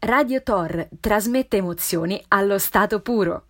Radio Tor trasmette emozioni allo stato puro.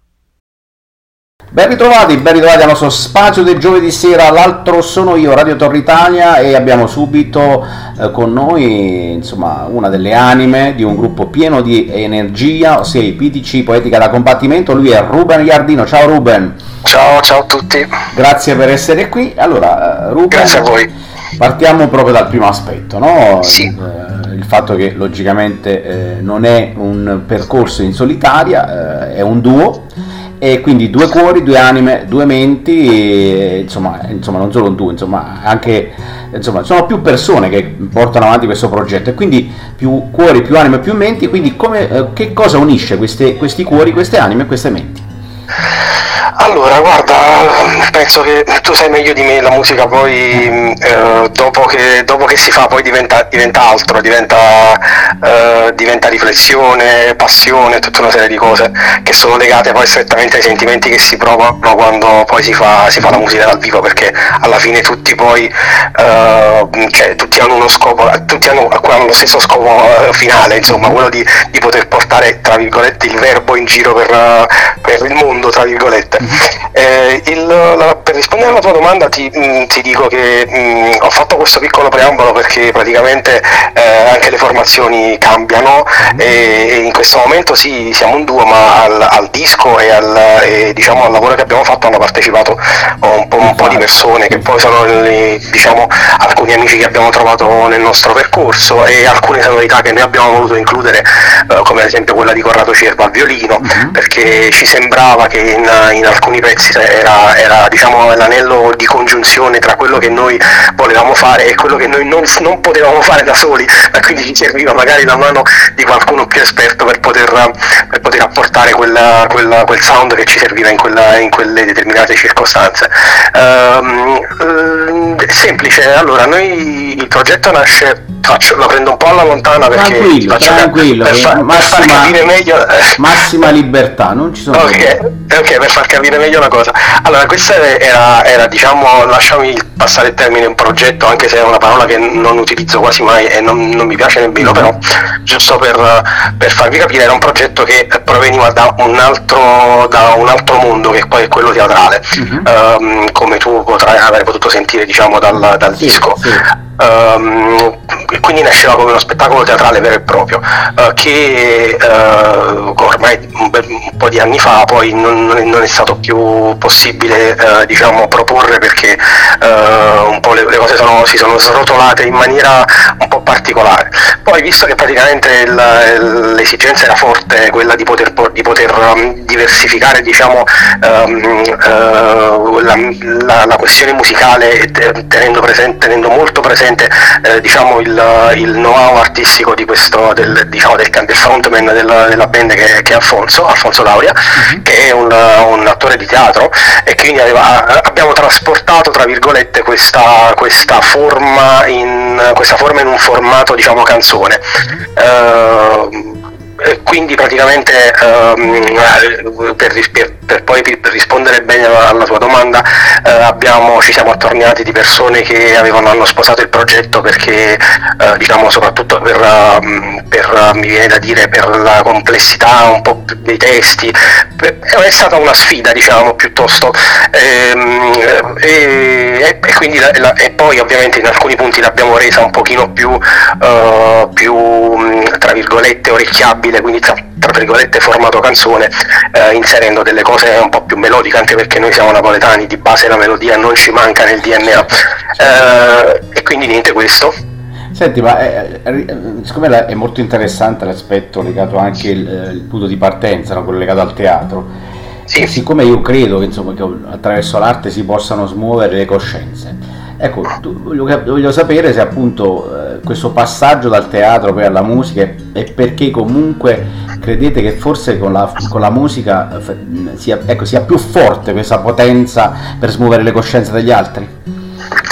Ben ritrovati al nostro spazio del giovedì sera. L'altro sono io, Radio Tor Italia, e abbiamo subito con noi insomma una delle anime di un gruppo pieno di energia, ossia i PTC Poetica da Combattimento. Lui è Ruben Iardino. Ciao Ruben. Ciao a tutti. Grazie per essere qui. Allora Ruben, grazie a voi. Partiamo proprio dal primo aspetto, no? Sì. Il fatto che logicamente non è un percorso in solitaria, è un duo, e quindi due cuori, due anime, due menti, e, insomma non solo un duo, anche sono più persone che portano avanti questo progetto, e quindi più cuori, più anime, più menti. Quindi che cosa unisce questi cuori, queste anime e queste menti? Allora, guarda, penso che tu sai meglio di me, la musica poi dopo che si fa poi diventa altro, diventa riflessione, passione, tutta una serie di cose che sono legate poi strettamente ai sentimenti che si provano quando poi si fa la musica dal vivo, perché alla fine tutti poi tutti hanno uno scopo, tutti hanno lo stesso scopo finale, insomma, quello di poter portare, tra virgolette, il verbo in giro per il mondo, tra virgolette. Per rispondere alla tua domanda ti dico che ho fatto questo piccolo preambolo perché praticamente anche le formazioni cambiano, e in questo momento sì, siamo un duo, ma al disco e diciamo al lavoro che abbiamo fatto hanno partecipato un po' di persone, che poi sono alcuni amici che abbiamo trovato nel nostro percorso, e alcune sonorità che noi abbiamo voluto includere, come ad esempio quella di Corrado Cerva al violino, perché ci sembrava che in alcuni pezzi era diciamo l'anello di congiunzione tra quello che noi volevamo fare e quello che noi non potevamo fare da soli, e quindi ci serviva magari la mano di qualcuno più esperto per poter apportare quel sound che ci serviva in quelle determinate circostanze. È semplice. Allora, noi il progetto nasce, la prendo un po' alla lontana perché tranquillo, per far capire meglio, massima libertà, non ci sono ok, per far capire meglio la cosa. Allora, questa era diciamo, lasciami passare il termine, un progetto, anche se è una parola che non utilizzo quasi mai e non mi piace nemmeno, però giusto per farvi capire, era un progetto che proveniva da un altro mondo, che poi è quello teatrale, come tu potrai aver potuto sentire, diciamo, dal disco. Sì. Quindi nasceva come uno spettacolo teatrale vero e proprio, che ormai un po' di anni fa poi non è stato più possibile diciamo proporre, perché un po' le cose si sono srotolate in maniera un po' particolare. Poi, visto che praticamente l'esigenza era forte, quella di poter diversificare, diciamo, la questione musicale, tenendo molto presente diciamo il know-how artistico di questo del frontman della band, che è Alfonso Lauria, che è un attore di teatro, e quindi abbiamo trasportato, tra virgolette, questa forma in un formato, diciamo, canzone. Quindi praticamente per poi rispondere bene alla tua domanda, ci siamo attorniati di persone che hanno sposato il progetto, perché diciamo soprattutto mi viene da dire, per la complessità un po' dei testi, è stata una sfida, diciamo, piuttosto, e quindi e poi ovviamente in alcuni punti l'abbiamo resa un pochino più tra virgolette orecchiabile, quindi tra virgolette formato canzone, inserendo delle cose un po' più melodiche, anche perché noi siamo napoletani, di base la melodia non ci manca nel DNA, e quindi niente, questo. Senti, ma siccome è molto interessante l'aspetto legato anche il punto di partenza, no? Quello legato al teatro, sì. Siccome io credo che attraverso l'arte si possano smuovere le coscienze, ecco, voglio sapere se appunto questo passaggio dal teatro poi alla musica è perché comunque credete che forse con la musica sia più forte questa potenza per smuovere le coscienze degli altri?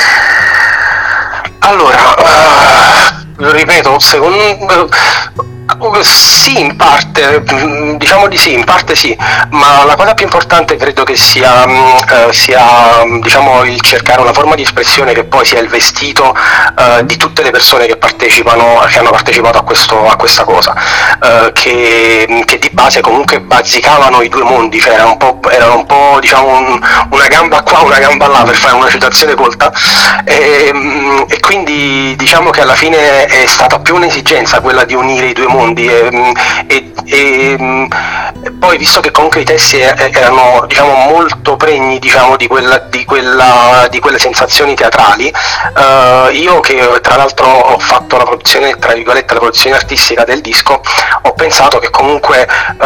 Allora, ripeto, Sì, in parte, diciamo di sì, in parte sì, ma la cosa più importante credo che sia, diciamo, il cercare una forma di espressione che poi sia il vestito di tutte le persone che hanno partecipato a questa cosa, che di base comunque bazzicavano i due mondi, cioè erano un po' diciamo una gamba qua, una gamba là, per fare una citazione colta, e quindi diciamo che alla fine è stata più un'esigenza quella di unire i due mondi, e poi, visto che comunque i testi erano, diciamo, molto pregni, diciamo, di quelle sensazioni teatrali, io che tra l'altro ho fatto la produzione, tra virgolette, la produzione artistica del disco, ho pensato che comunque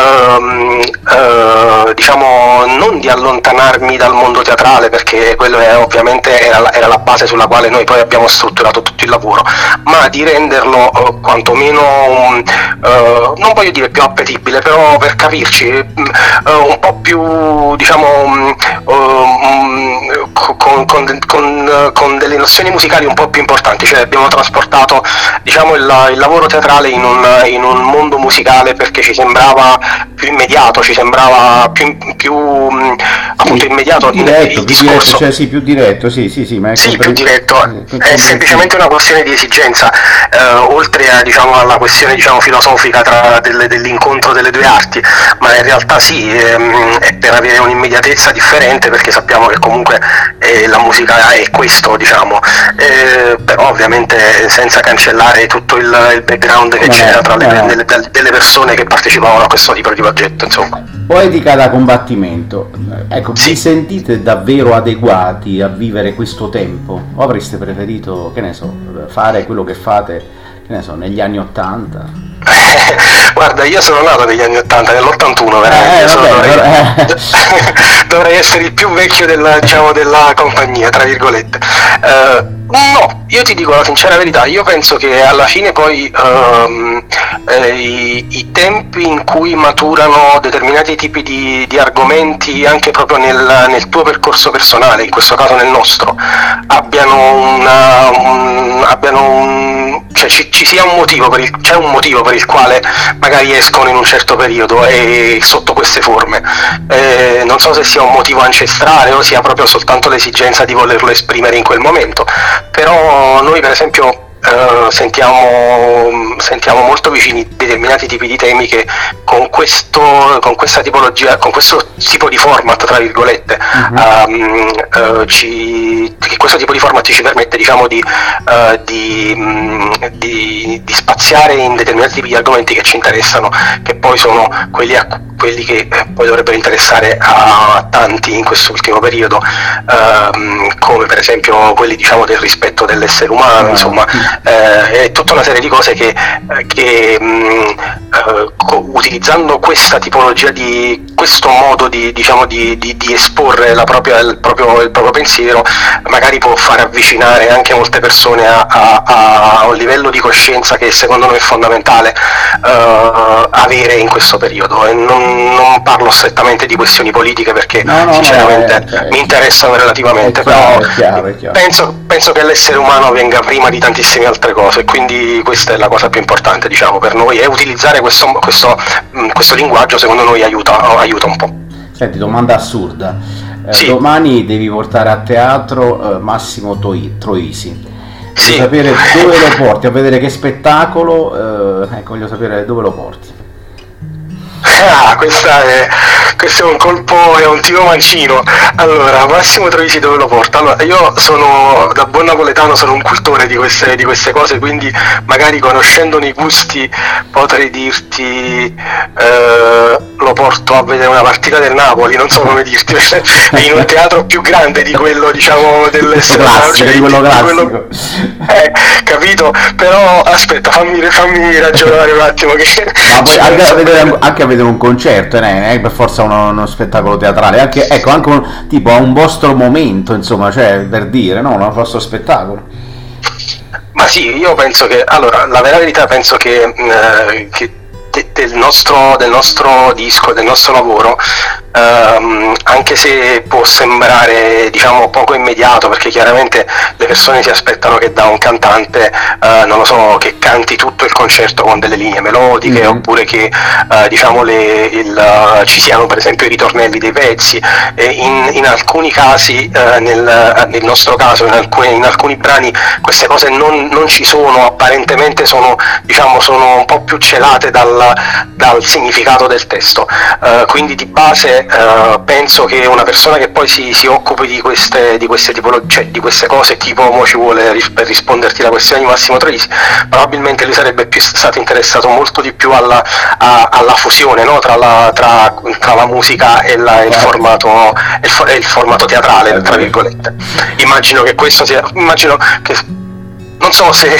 diciamo, non di allontanarmi dal mondo teatrale, perché quello ovviamente era la base sulla quale noi poi abbiamo strutturato tutto il lavoro, ma di renderlo quantomeno non voglio dire più appetibile, però per capirci un po' più, diciamo, con delle nozioni musicali un po' più importanti, cioè abbiamo trasportato, diciamo, il lavoro teatrale in un mondo musicale, perché ci sembrava più immediato, ci sembrava più appunto immediato diretto, il discorso. Cioè sì, più diretto, sì, ma sì, più diretto, è semplicemente una questione di esigenza, oltre a, diciamo, alla questione, diciamo, filosofica dell'incontro delle due arti, ma in realtà sì, è per avere un'immediatezza differente, perché sappiamo che comunque la musica è questo, diciamo, però ovviamente senza cancellare tutto il background che c'era tra delle persone che partecipavano a questo tipo di progetto, insomma. Poetica da combattimento, ecco, vi sentite davvero adeguati a vivere questo tempo? O avreste preferito, che ne so, fare quello che fate, che ne so, negli anni '80? Guarda, io sono nato negli anni '80, nell'81 veramente, dovrei essere il più vecchio della compagnia, tra virgolette. No, io ti dico la sincera verità, io penso che alla fine poi i tempi in cui maturano determinati tipi di argomenti, anche proprio nel tuo percorso personale, in questo caso nel nostro, cioè ci sia un motivo c'è un motivo per il quale magari escono in un certo periodo e sotto queste forme. Non so se sia un motivo ancestrale o sia proprio soltanto l'esigenza di volerlo esprimere in quel momento, però noi per esempio sentiamo molto vicini determinati tipi di temi che con questa tipologia, con questo tipo di format, tra virgolette, che questo tipo di format ci permette, diciamo, di spaziare in determinati tipi di argomenti che ci interessano, che poi sono quelli che poi dovrebbero interessare a tanti in quest'ultimo periodo, come per esempio quelli, diciamo, del rispetto dell'essere umano, insomma, è tutta una serie di cose che utilizzando questa tipologia, questo modo di esporre il proprio pensiero, magari può far avvicinare anche molte persone a un livello di coscienza che secondo me è fondamentale avere in questo periodo, e non parlo strettamente di questioni politiche, perché sinceramente mi interessano relativamente, però è chiaro. Penso che l'essere umano venga prima di tantissime altre cose, e quindi questa è la cosa più importante, diciamo, per noi, e utilizzare questo linguaggio secondo noi aiuta un po'. Senti, domanda assurda, sì. Domani devi portare a teatro Massimo Troisi. Sì. Voglio sapere dove lo porti, a vedere che spettacolo, voglio sapere dove lo porti. Questo è un colpo, è un tiro mancino. Allora, Massimo Troisi dove lo porta? Allora, io da buon napoletano sono un cultore di queste cose, quindi magari conoscendone i gusti potrei dirti lo porto a vedere una partita del Napoli, non so come dirti, in un teatro più grande di quello, diciamo, dell'essere classico, di quello classico. Capito? Però aspetta, fammi ragionare un attimo ma poi anche a vedere un concerto, non è per forza uno spettacolo teatrale, anche tipo a un vostro momento, insomma, cioè, per dire, no, un vostro spettacolo. Ma sì, io penso che, allora, la vera verità, penso che del nostro disco, del nostro lavoro, anche se può sembrare, diciamo, poco immediato, perché chiaramente le persone si aspettano che da un cantante, non lo so, che canti tutto il concerto con delle linee melodiche, oppure che diciamo ci siano per esempio i ritornelli dei pezzi. In alcuni casi, nel nostro caso, in alcuni brani queste cose non ci sono, apparentemente sono un po' più celate dal significato del testo, quindi di base penso che una persona che poi si occupi di queste tipologie, cioè di queste cose, tipo mo ci vuole per risponderti la questione di Massimo Troisi, probabilmente lui sarebbe stato interessato molto di più alla fusione, no? tra la musica e il formato teatrale, tra virgolette. Immagino che non so se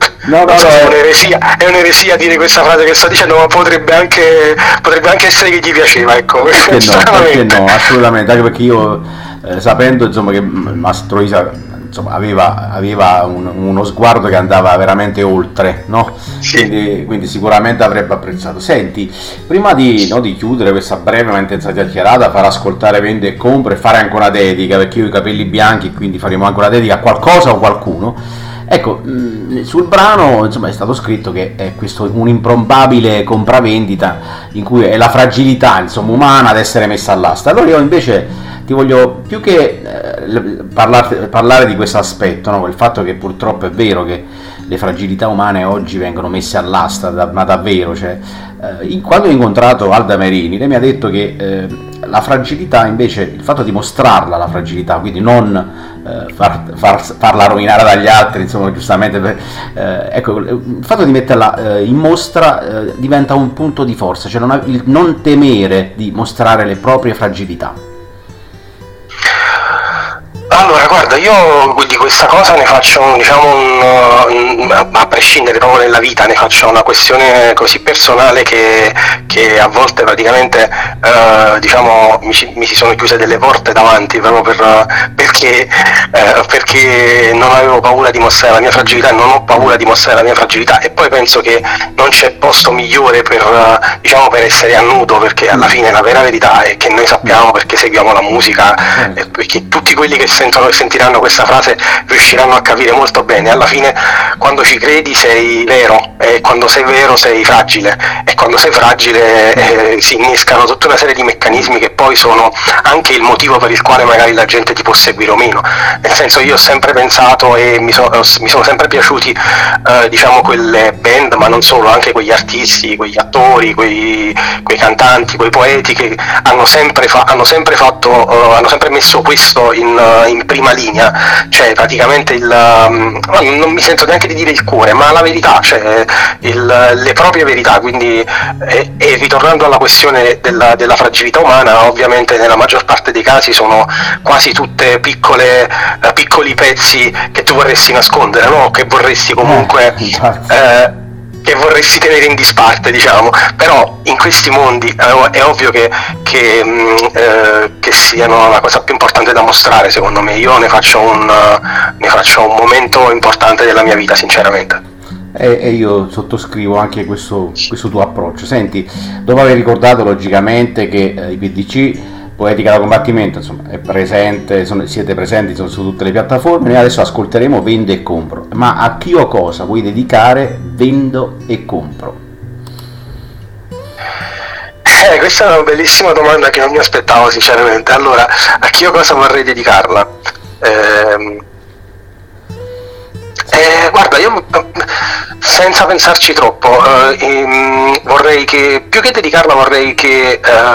è un'eresia dire questa frase che sto dicendo, ma potrebbe anche essere che gli piaceva, ecco. Perché no, assolutamente, anche perché io sapendo insomma che Mastro Troisi insomma aveva uno sguardo che andava veramente oltre, no? Sì. Quindi sicuramente avrebbe apprezzato. Senti, prima di chiudere questa breve ma intensa chiacchierata, far ascoltare Vende e Compra e fare anche una dedica, perché io ho i capelli bianchi, quindi faremo anche una dedica a qualcosa o qualcuno. Ecco, sul brano insomma è stato scritto che è questo un improbabile compravendita in cui è la fragilità insomma umana ad essere messa all'asta. Allora io invece ti voglio più che parlare di questo aspetto, no? Il fatto che purtroppo è vero che le fragilità umane oggi vengono messe all'asta, ma davvero, cioè, quando ho incontrato Alda Merini, lei mi ha detto che la fragilità invece, il fatto di mostrarla la fragilità, quindi non farla rovinare dagli altri, insomma, giustamente, ecco, il fatto di metterla in mostra diventa un punto di forza, cioè non temere di mostrare le proprie fragilità. Allora, guarda, io di questa cosa ne faccio, a prescindere proprio nella vita, ne faccio una questione così personale che a volte praticamente, mi si sono chiuse delle porte davanti proprio perché non avevo paura di mostrare la mia fragilità e non ho paura di mostrare la mia fragilità, e poi penso che non c'è posto migliore per essere a nudo, perché alla fine la vera verità è che noi sappiamo, perché seguiamo la musica, perché tutti quelli che sentono e sentiranno questa frase riusciranno a capire molto bene. Alla fine, quando ci credi sei vero, e quando sei vero sei fragile, e quando sei fragile si innescano tutta una serie di meccanismi che poi sono anche il motivo per il quale magari la gente ti può seguire o meno. Nel senso, io ho sempre pensato e mi sono sempre piaciuti quelle band, ma non solo, anche quegli artisti, quegli attori, quei cantanti, quei poeti che hanno sempre messo questo in prima linea, cioè praticamente non mi sento neanche di dire il cuore, ma la verità, cioè le proprie verità. Quindi e ritornando alla questione della fragilità umana, ovviamente nella maggior parte dei casi sono quasi tutte piccoli pezzi che tu vorresti nascondere, no? Che vorresti comunque che vorresti tenere in disparte, diciamo. Però in questi mondi è ovvio che siano la cosa più importante da mostrare, secondo me. Io ne faccio un momento importante della mia vita, sinceramente. E io sottoscrivo anche questo tuo approccio. Senti, dopo aver ricordato logicamente che i PDC Poetica da Combattimento insomma è presente, siete presenti insomma, su tutte le piattaforme, noi adesso ascolteremo Vendo e Compro. Ma a chi o cosa vuoi dedicare Vendo e Compro? Questa è una bellissima domanda che non mi aspettavo, sinceramente. Allora, a chi o cosa vorrei dedicarla? Guarda, io senza pensarci troppo, vorrei che, più che dedicarla, vorrei che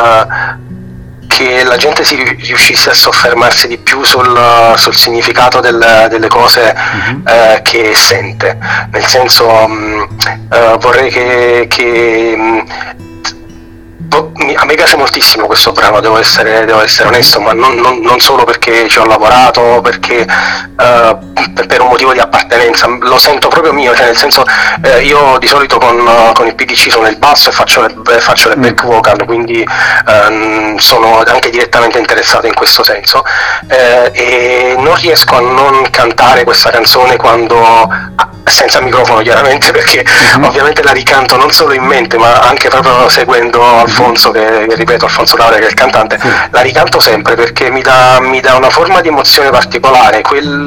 la gente si riuscisse a soffermarsi di più sul significato delle cose che sente. Nel senso, vorrei che a me piace moltissimo questo brano, devo essere onesto, ma non solo perché ci ho lavorato, perché per un motivo di appartenenza, lo sento proprio mio, cioè nel senso, io di solito con il PDC sono il basso e faccio le back vocal, quindi sono anche direttamente interessato in questo senso, e non riesco a non cantare questa canzone quando senza microfono chiaramente, perché ovviamente la ricanto non solo in mente ma anche proprio seguendo Alfonso, che ripeto, Alfonso Laurea, che è il cantante, la ricanto sempre perché mi dà una forma di emozione particolare,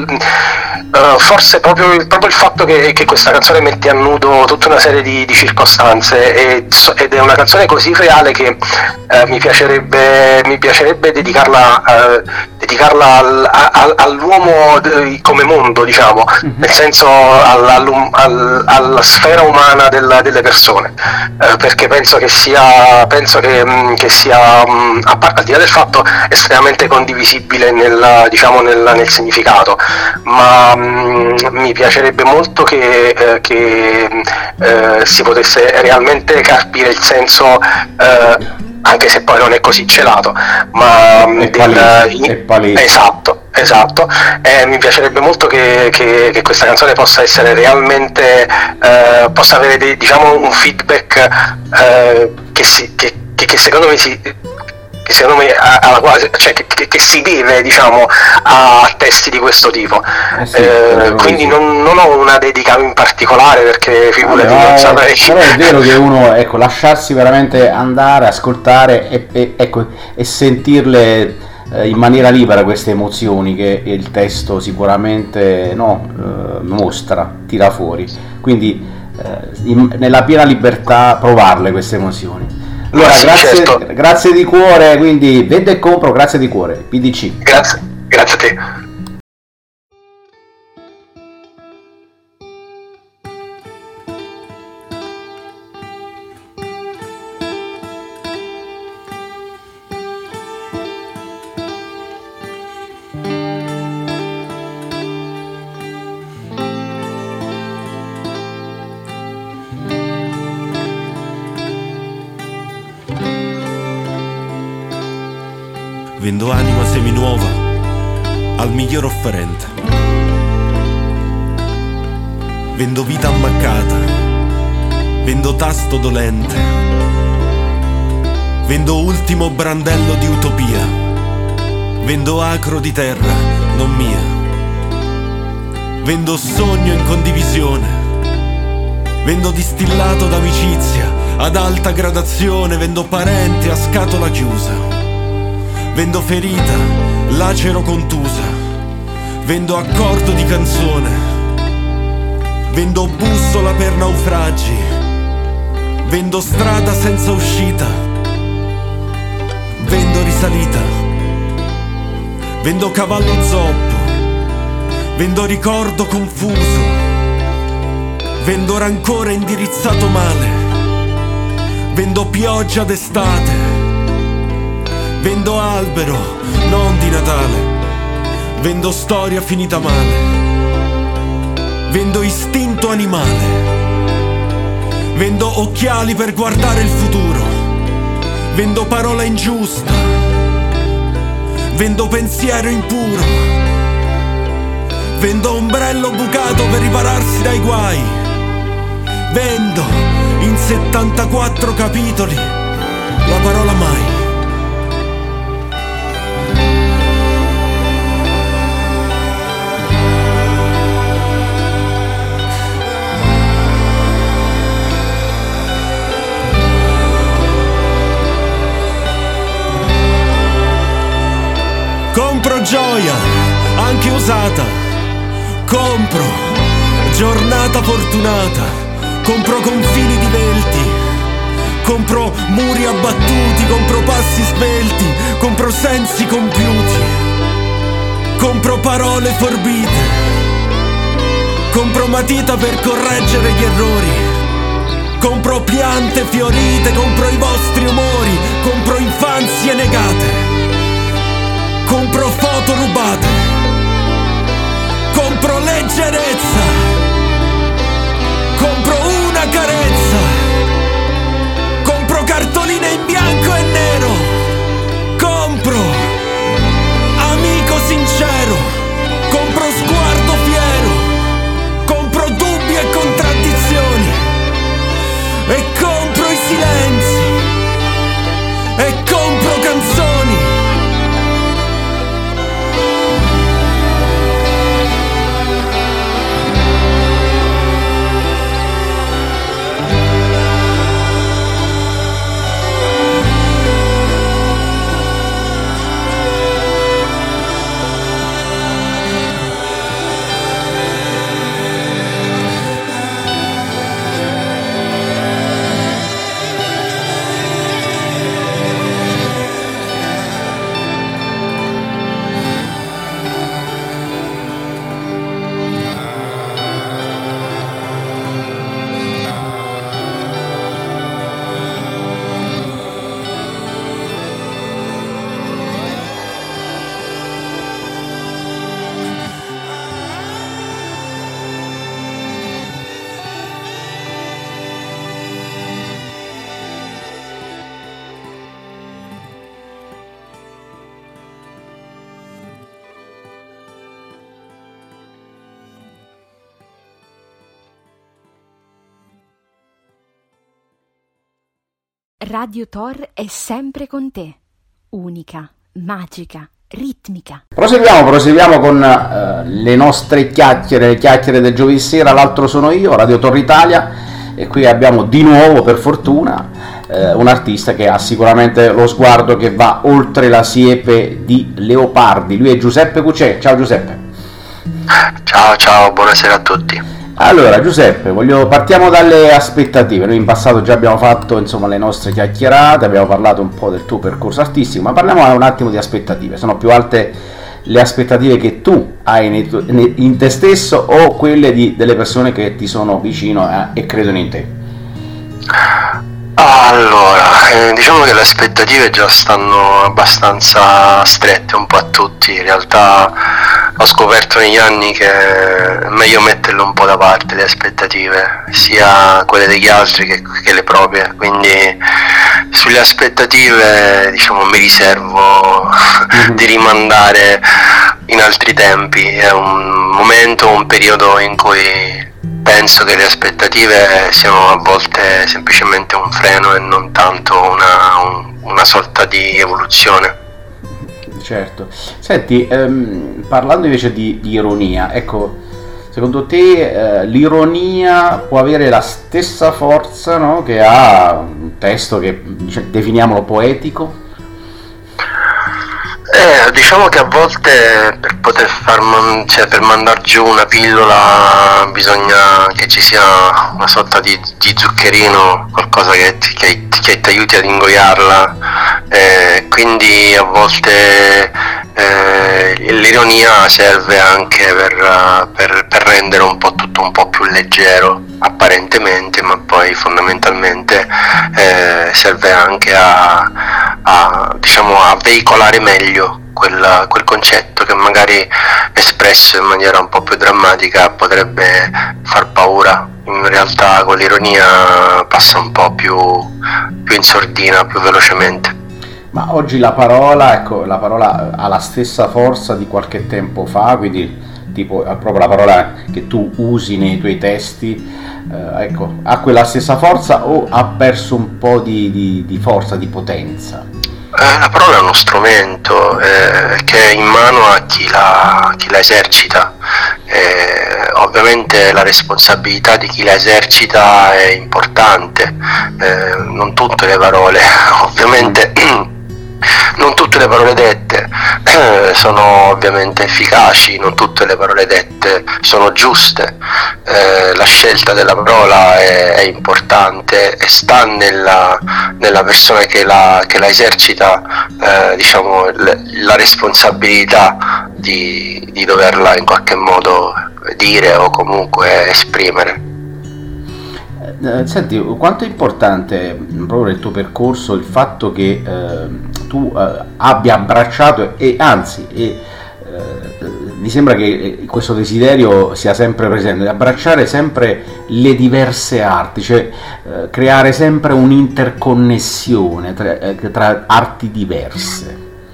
forse proprio il fatto che questa canzone mette a nudo tutta una serie di circostanze, ed è una canzone così reale che mi piacerebbe dedicarla all'uomo come mondo, diciamo, nel senso alla sfera umana delle persone, perché penso che sia al di là del fatto estremamente condivisibile nel significato, ma mi piacerebbe molto che si potesse realmente carpire il senso, anche se poi non è così celato, ma è palese. Esatto, mi piacerebbe molto che questa canzone possa essere realmente, possa avere un feedback che secondo me alla quale, cioè, che si deve, diciamo, a testi di questo tipo. Quindi non ho una dedica in particolare, perché figurati, non saprei. Però è vero che uno, ecco, lasciarsi veramente andare, ascoltare e sentirle in maniera libera queste emozioni che il testo sicuramente mostra, tira fuori, quindi nella piena libertà provarle queste emozioni. Allora, grazie di cuore, quindi Vendo e Compro, grazie di cuore, PDC. Grazie a te. Vendo anima seminuova al miglior offerente. Vendo vita ammaccata, vendo tasto dolente. Vendo ultimo brandello di utopia. Vendo acro di terra, non mia. Vendo sogno in condivisione. Vendo distillato d'amicizia ad alta gradazione. Vendo parente a scatola chiusa. Vendo ferita, lacero contusa. Vendo accordo di canzone. Vendo bussola per naufragi. Vendo strada senza uscita. Vendo risalita. Vendo cavallo zoppo. Vendo ricordo confuso. Vendo rancore indirizzato male. Vendo pioggia d'estate. Vendo albero, non di Natale. Vendo storia finita male. Vendo istinto animale. Vendo occhiali per guardare il futuro. Vendo parola ingiusta. Vendo pensiero impuro. Vendo ombrello bucato per ripararsi dai guai. Vendo in 74 capitoli la parola mai. Compro gioia, anche usata. Compro giornata fortunata. Compro confini divelti. Compro muri abbattuti. Compro passi svelti. Compro sensi compiuti. Compro parole forbite. Compro matita per correggere gli errori. Compro piante fiorite. Compro i vostri umori. Compro infanzie negate. Compro foto rubate. Compro leggerezza. Compro una carezza. Compro cartoline in bianco e nero. Compro amico sincero. Compro sguardo fiero. Compro dubbi e contraddizioni. E compro i silenzi. Radio Tor è sempre con te. Unica, magica, ritmica. Proseguiamo con le nostre chiacchiere, le chiacchiere del giovedì sera. L'altro sono io, Radio Tor Italia, e qui abbiamo di nuovo, per fortuna, un artista che ha sicuramente lo sguardo che va oltre la siepe di leopardi. Lui è Giuseppe Cucè. Ciao Giuseppe. Ciao, buonasera a tutti. Allora Giuseppe, partiamo dalle aspettative. Noi in passato già abbiamo fatto le nostre chiacchierate, abbiamo parlato un po' del tuo percorso artistico, ma parliamo un attimo di aspettative. Sono più alte le aspettative che tu hai in te stesso o quelle delle persone che ti sono vicino e credono in te? Allora, diciamo che le aspettative già stanno abbastanza strette un po' a tutti. In realtà ho scoperto negli anni che è meglio metterle un po' da parte le aspettative, sia quelle degli altri che le proprie. Quindi sulle aspettative mi riservo di rimandare in altri tempi. È un momento, un periodo in cui penso che le aspettative siano a volte semplicemente un freno e non tanto una sorta di evoluzione. Certo. Senti, parlando invece di ironia, ecco, secondo te l'ironia può avere la stessa forza, no, che ha un testo che definiamolo poetico? Diciamo che a volte per poter per mandar giù una pillola bisogna che ci sia una sorta di zuccherino, qualcosa che ti aiuti ad ingoiarla, quindi a volte l'ironia serve anche per rendere un po' tutto un po' più leggero apparentemente, ma poi fondamentalmente serve anche a veicolare meglio quel concetto che magari espresso in maniera un po' più drammatica potrebbe far paura. In realtà con l'ironia passa un po' più in sordina, più velocemente. Ma oggi la parola ha la stessa forza di qualche tempo fa, quindi tipo proprio la parola che tu usi nei tuoi testi, ha quella stessa forza o ha perso un po' di forza, di potenza? La parola è uno strumento che è in mano a chi la esercita. Ovviamente la responsabilità di chi la esercita è importante, non tutte le parole, ovviamente non tutte le parole dette sono ovviamente efficaci, non tutte le parole dette sono giuste, la scelta della parola è importante e sta nella persona che la esercita, la responsabilità di doverla in qualche modo dire o comunque esprimere. Senti, quanto è importante proprio nel tuo percorso il fatto che tu abbia abbracciato e anzi mi sembra che questo desiderio sia sempre presente, di abbracciare sempre le diverse arti, cioè creare sempre un'interconnessione tra arti diverse.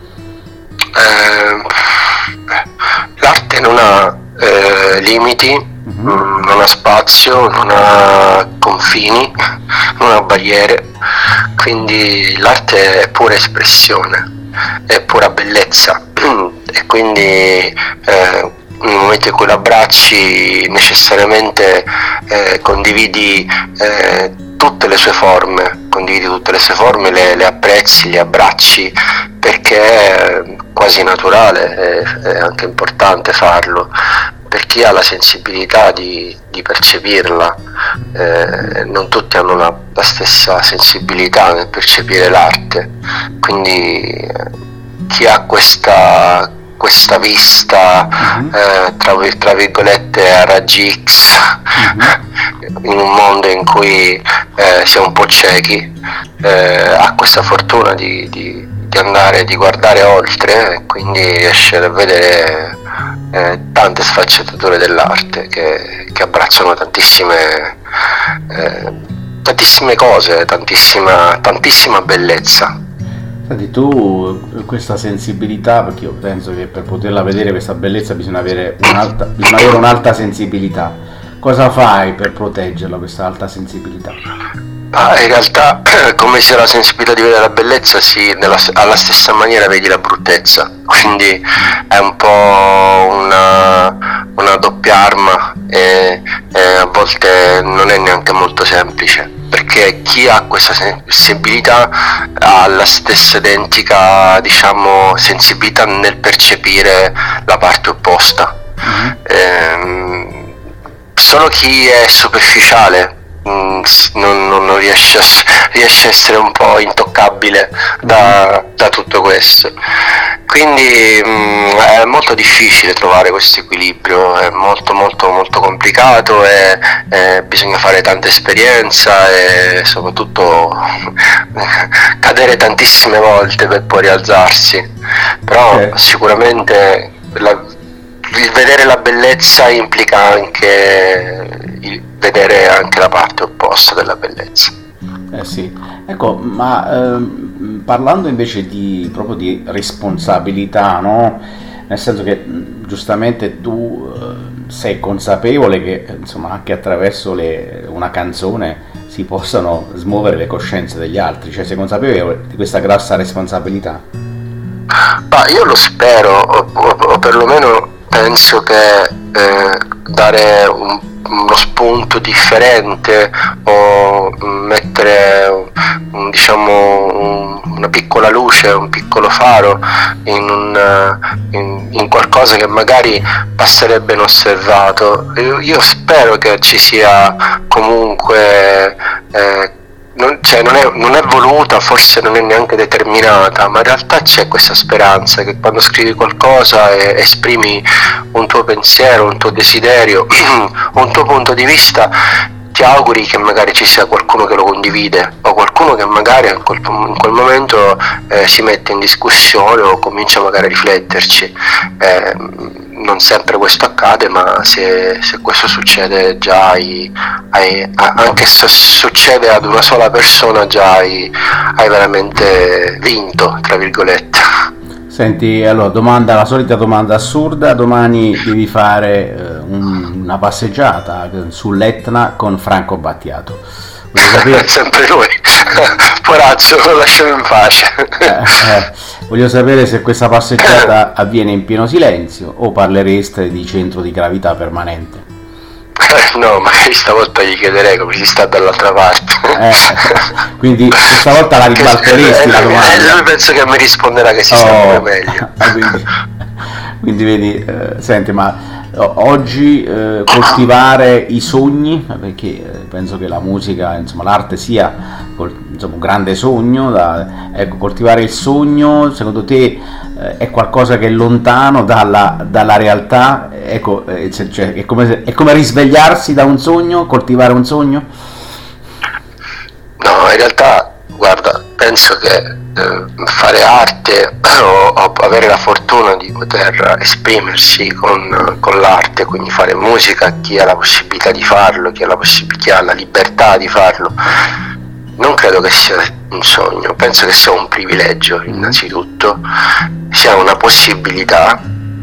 L'arte non ha limiti, non ha spazio, non ha confini, non ha barriere, quindi l'arte è pura espressione, è pura bellezza e quindi nel momento in cui l'abbracci necessariamente condividi tutte le sue forme, le apprezzi, le abbracci, perché è quasi naturale, è anche importante farlo per chi ha la sensibilità di percepirla. Non tutti hanno la stessa sensibilità nel percepire l'arte, quindi chi ha questa vista tra virgolette a raggi X in un mondo in cui siamo un po' ciechi, ha questa fortuna di guardare oltre, e quindi riesce a vedere tante sfaccettature dell'arte che abbracciano tantissime cose, tantissima bellezza. Senti, tu questa sensibilità, perché io penso che per poterla vedere questa bellezza bisogna avere un'alta sensibilità. Cosa fai per proteggerla, questa alta sensibilità? In realtà, come sia la sensibilità di vedere la bellezza, sì, alla stessa maniera vedi la bruttezza, quindi è un po' una doppia arma e a volte non è neanche molto semplice, perché chi ha questa sensibilità ha la stessa identica, diciamo, sensibilità nel percepire la parte opposta. Solo chi è superficiale non riesce a essere un po' intoccabile da tutto questo, quindi è molto difficile trovare questo equilibrio, è molto molto molto complicato e bisogna fare tanta esperienza e soprattutto cadere tantissime volte per poi rialzarsi, però sicuramente il vedere la bellezza implica anche il vedere anche la parte opposta della bellezza. Sì, ecco, ma parlando invece proprio di responsabilità, no? Nel senso che giustamente tu sei consapevole che insomma anche attraverso una canzone si possano smuovere le coscienze degli altri, cioè sei consapevole di questa grossa responsabilità? Ma io lo spero, o perlomeno penso che dare uno spunto differente o mettere una piccola luce, un piccolo faro in qualcosa che magari passerebbe inosservato. Io spero che ci sia comunque non è voluta, forse non è neanche determinata, ma in realtà c'è questa speranza che quando scrivi qualcosa e esprimi un tuo pensiero, un tuo desiderio, un tuo punto di vista, ti auguri che magari ci sia qualcuno che lo condivide o qualcuno che magari in quel momento si mette in discussione o comincia magari a rifletterci. Non sempre questo accade, ma se questo succede già anche se succede ad una sola persona già hai veramente vinto, tra virgolette. Senti, allora la solita domanda assurda: domani devi fare una passeggiata sull'Etna con Franco Battiato. Sempre lui, poraccio, lo lasciamo in pace. Voglio sapere se questa passeggiata avviene in pieno silenzio o parlereste di centro di gravità permanente. No, magari stavolta gli chiederei come si sta dall'altra parte. Quindi questa volta la ribalteresti la domanda. Lui penso che mi risponderà che si sta meglio. Quindi vedi, senti, ma oggi coltivare i sogni, perché penso che la musica, insomma l'arte sia un grande sogno, ecco, coltivare il sogno secondo te è qualcosa che è lontano dalla realtà? Ecco, cioè, è come risvegliarsi da un sogno, coltivare un sogno? No, in realtà guarda, penso che fare arte o avere la fortuna di poter esprimersi con l'arte, quindi fare musica, chi ha la possibilità di farlo, chi ha la libertà di farlo, non credo che sia un sogno, penso che sia un privilegio innanzitutto, sia una possibilità.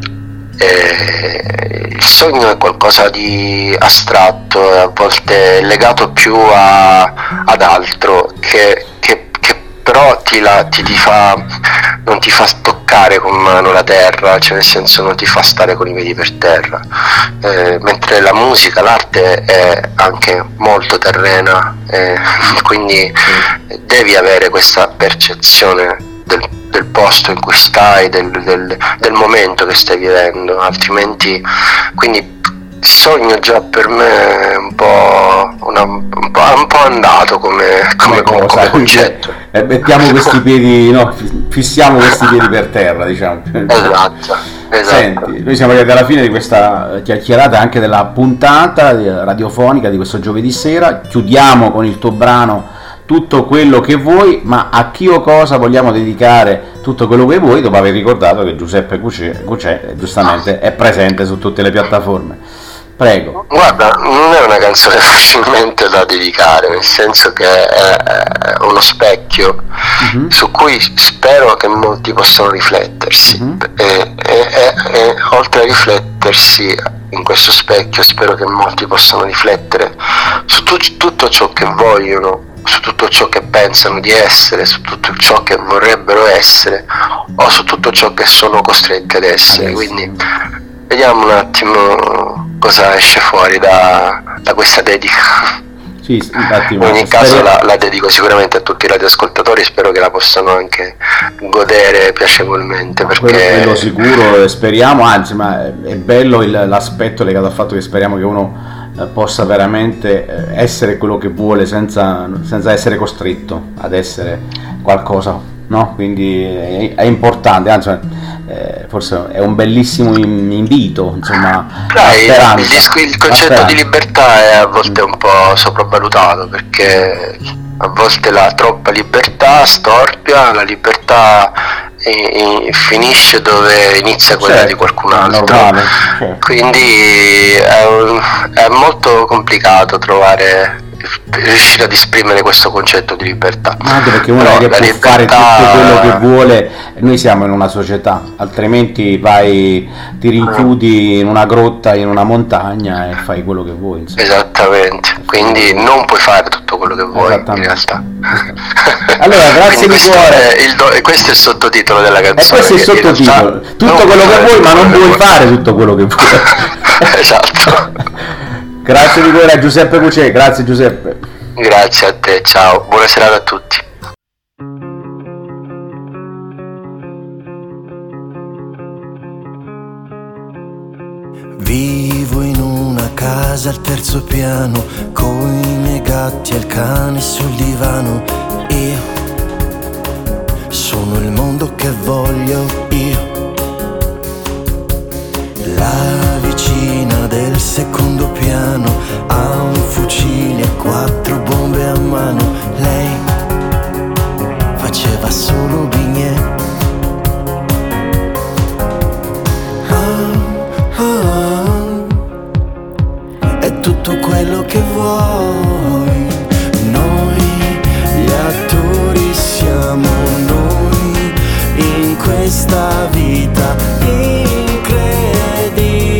Il sogno è qualcosa di astratto e a volte legato più ad altro che però non ti fa toccare con mano la terra, cioè nel senso non ti fa stare con i piedi per terra, mentre la musica, l'arte è anche molto terrena, quindi devi avere questa percezione del posto in cui stai, del momento che stai vivendo, altrimenti, quindi il sogno già per me è un po' andato come concetto. Mettiamo questi piedi, no, fissiamo questi piedi per terra, diciamo. Esatto. Senti, noi siamo arrivati alla fine di questa chiacchierata, anche della puntata radiofonica di questo giovedì sera. Chiudiamo con il tuo brano Tutto quello che vuoi, ma a chi o cosa vogliamo dedicare tutto quello che vuoi, dopo aver ricordato che Giuseppe Gucè giustamente è presente su tutte le piattaforme. Prego. Guarda, non è una canzone facilmente da dedicare, nel senso che è uno specchio su cui spero che molti possano riflettersi, e oltre a riflettersi in questo specchio spero che molti possano riflettere su tutto ciò che vogliono su tutto ciò che pensano di essere, su tutto ciò che vorrebbero essere o su tutto ciò che sono costretti ad essere. Quindi vediamo un attimo cosa esce fuori da questa dedica. Sì, infatti, in ogni caso la dedico sicuramente a tutti i radioascoltatori, spero che la possano anche godere piacevolmente, perché quello sicuro, speriamo, anzi, ma è bello l'aspetto legato al fatto che speriamo che uno possa veramente essere quello che vuole senza essere costretto ad essere qualcosa, no? Quindi è importante, anzi forse è un bellissimo invito, insomma. Il concetto di libertà è a volte un po' sopravvalutato, perché a volte la troppa libertà storpia, la libertà finisce dove inizia quella di qualcun altro, normale. Quindi è molto complicato riuscire ad esprimere questo concetto di libertà. Ma anche perché uno che può fare tutto quello che vuole, noi siamo in una società, altrimenti ti rinchiudi in una grotta, in una montagna e fai quello che vuoi, insomma. Esattamente, quindi non puoi fare tutto quello che vuoi in realtà. Allora, grazie di cuore. Questo è il sottotitolo della canzone. E questo è il sottotitolo, tutto quello che vuoi, ma non puoi fare tutto quello che vuoi. Esatto. Grazie di cuore a Giuseppe Cucè, grazie Giuseppe. Grazie a te, ciao, buona serata a tutti. Vivo in una casa al terzo piano, coi miei gatti e il cane sul divano. Io sono il mondo che voglio io. La vicina del secondo piano ha un fucile e 4 bombe a mano. Lei faceva solo bignè. È tutto quello che vuoi. Noi gli attori siamo noi in questa vita incredibile.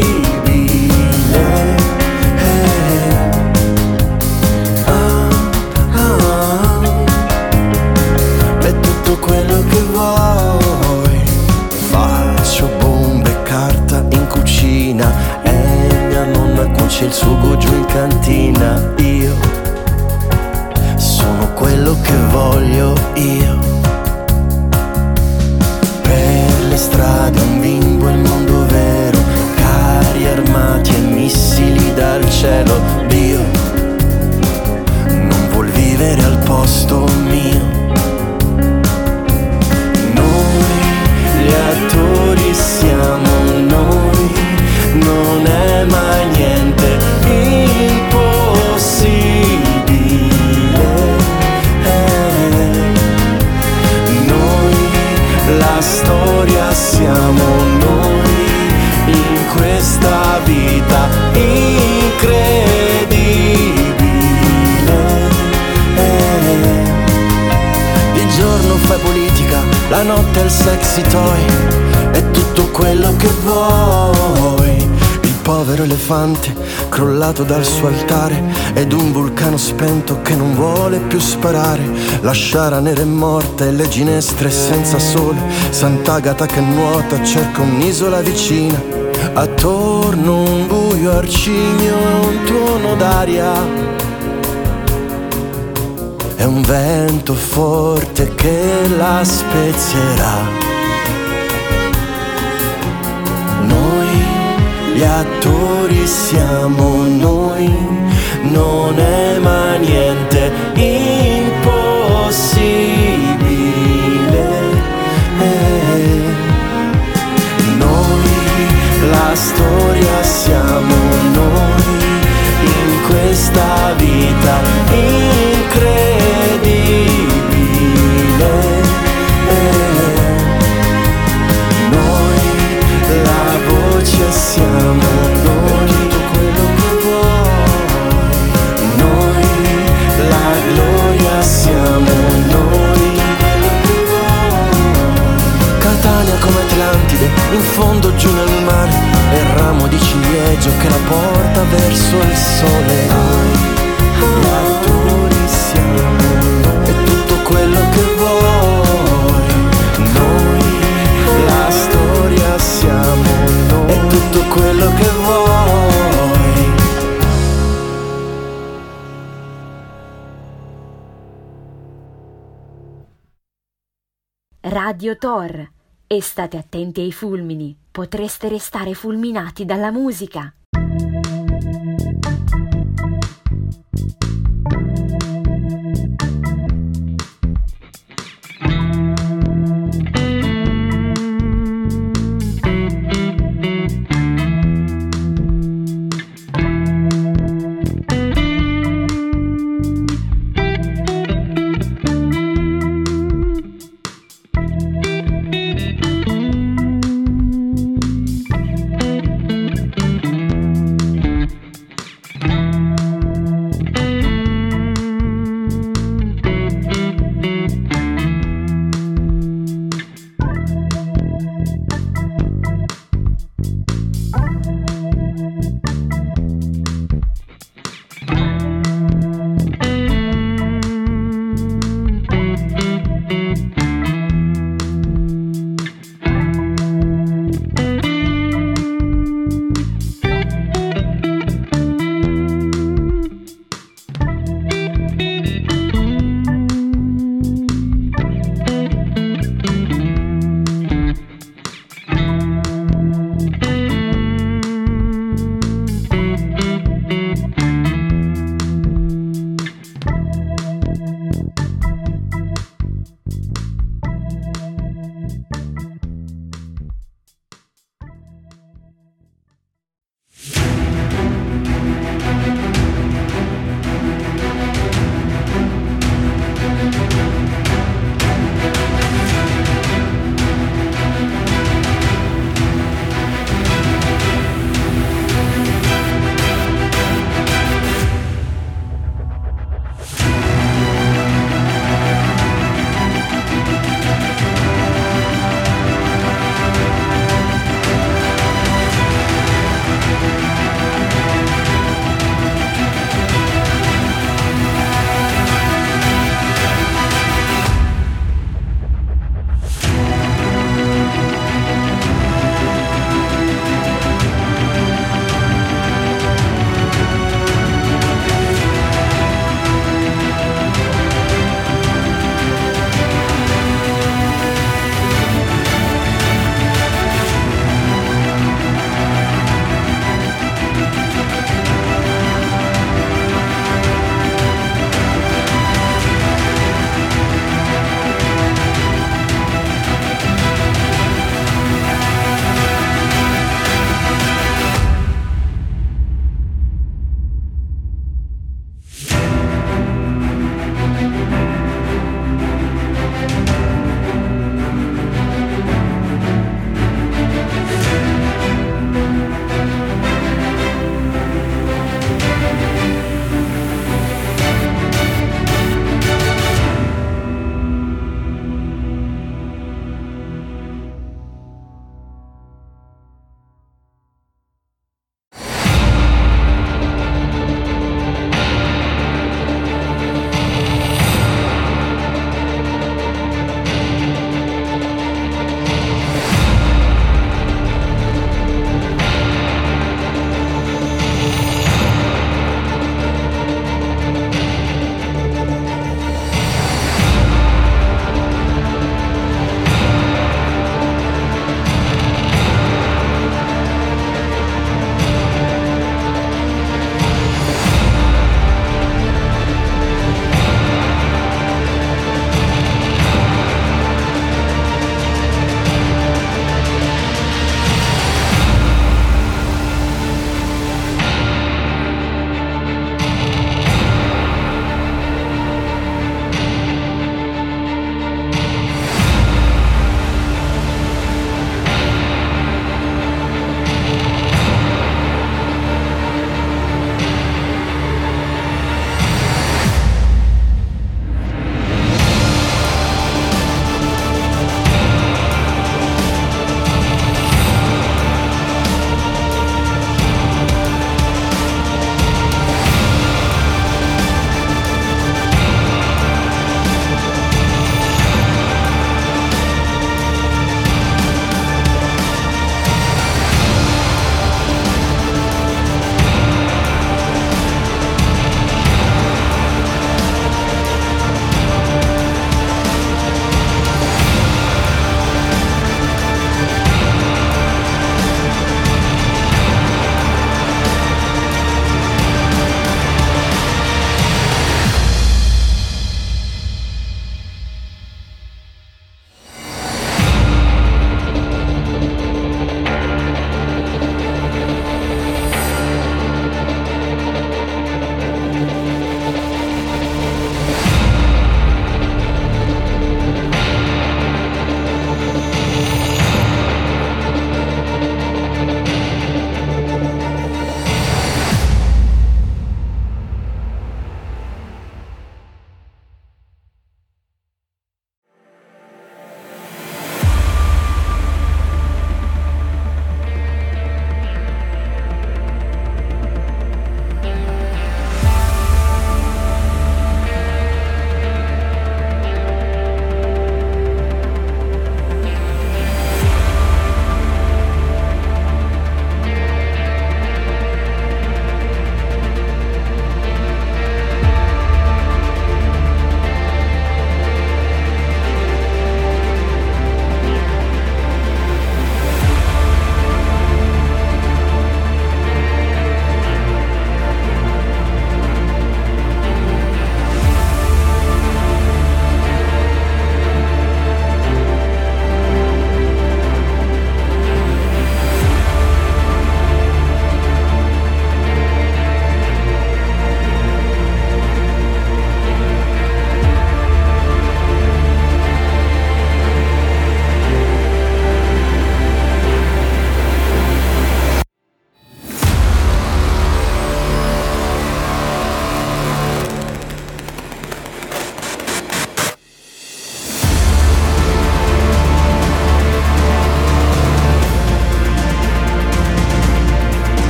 È tutto quello che vuoi. Faccio bombe e carta in cucina e mia nonna cuoce il sugo giù in cantina. Io sono quello che voglio io. Per le strade un bimbo e il mondo vero, carri armati e missili dal cielo. Dio non vuol vivere al posto mio. Noi gli attori siamo noi, non è mai niente impossibile. Noi la storia siamo noi in questa vita incredibile. Di giorno fai politica, la notte è il sexy toy. È tutto quello che vuoi. Il povero elefante crollato dal suo altare ed un vulcano spento che non vuole più sparare. La sciara nera e morta e le ginestre senza sole. Sant'Agata che nuota cerca un'isola vicina. Attorno un buio arcigno e un tuono d'aria. È un vento forte che la spezierà. Noi gli attori siamo noi, non è mai niente impossibile. Noi la storia siamo noi in questa vita incredibile. Noi la voce siamo noi, tutto quello che vuoi. Noi la gloria siamo noi, quello che vuoi. Catania come Atlantide, in fondo giù nel mare, e il ramo di ciliegio che la porta verso il sole. Noi gli attori siamo Radio Tor. E state attenti ai fulmini, potreste restare fulminati dalla musica.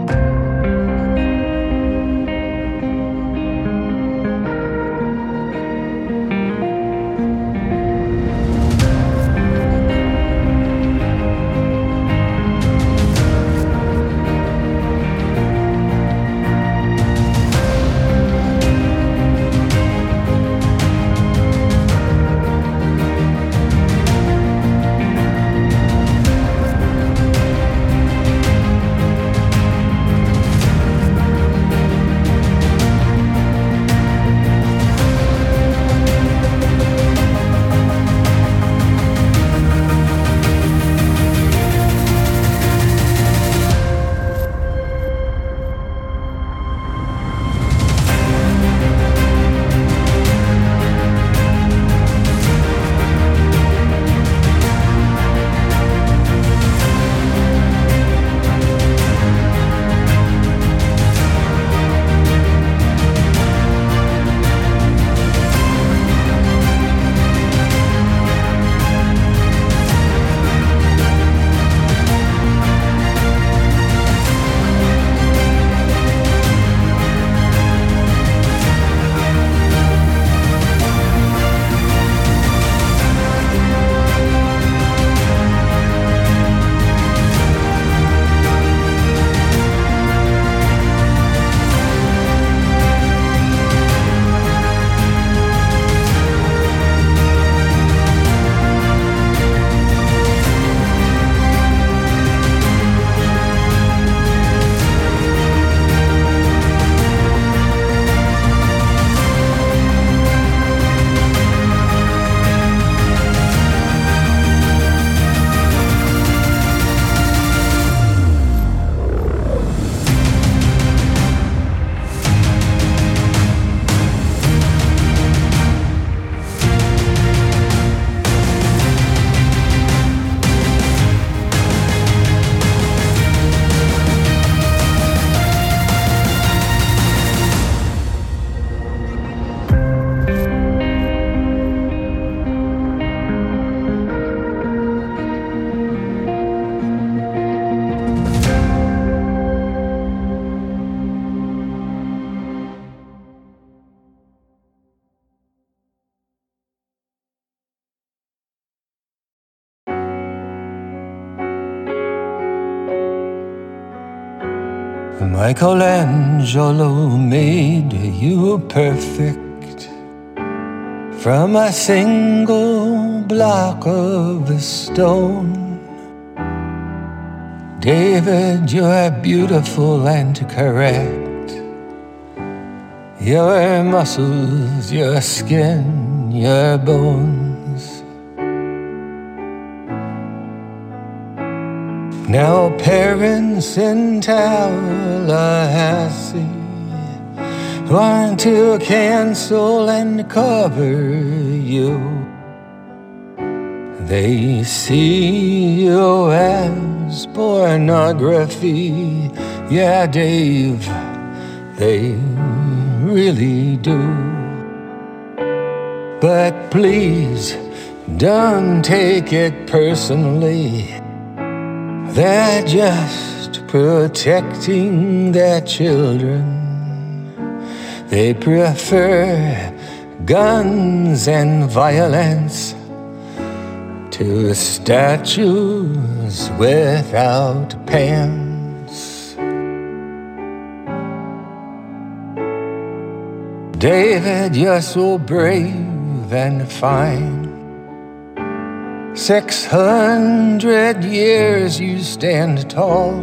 Michelangelo made you perfect from a single block of stone. David, you're beautiful and correct. Your muscles, your skin, your bones. Now parents in Tallahassee want to cancel and cover you. They see you as pornography. Yeah, Dave, they really do. But please don't take it personally. They're just protecting their children. They prefer guns and violence to statues without pants. David, you're so brave and fine. 600 years you stand tall,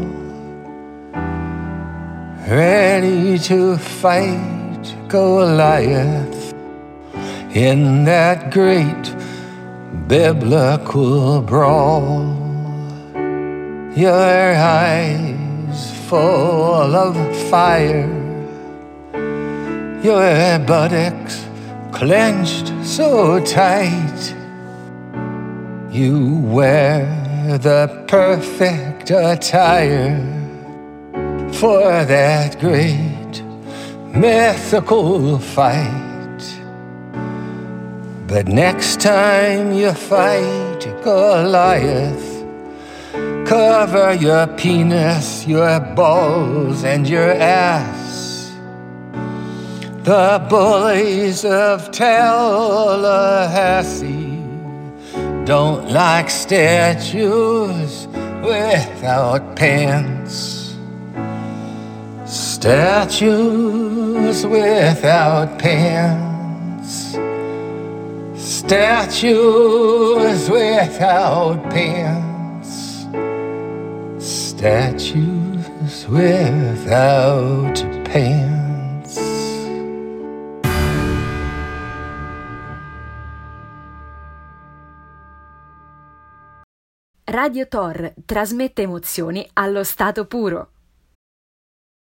ready to fight Goliath in that great biblical brawl. Your eyes full of fire, your buttocks clenched so tight. You wear the perfect attire for that great mythical fight. But next time you fight Goliath, Cover your penis, your balls, and your ass. The bullies of Tallahassee don't like statues without pants. Statues without pants. Statues without pants. Statues without pants. Radio Tor trasmette emozioni allo stato puro.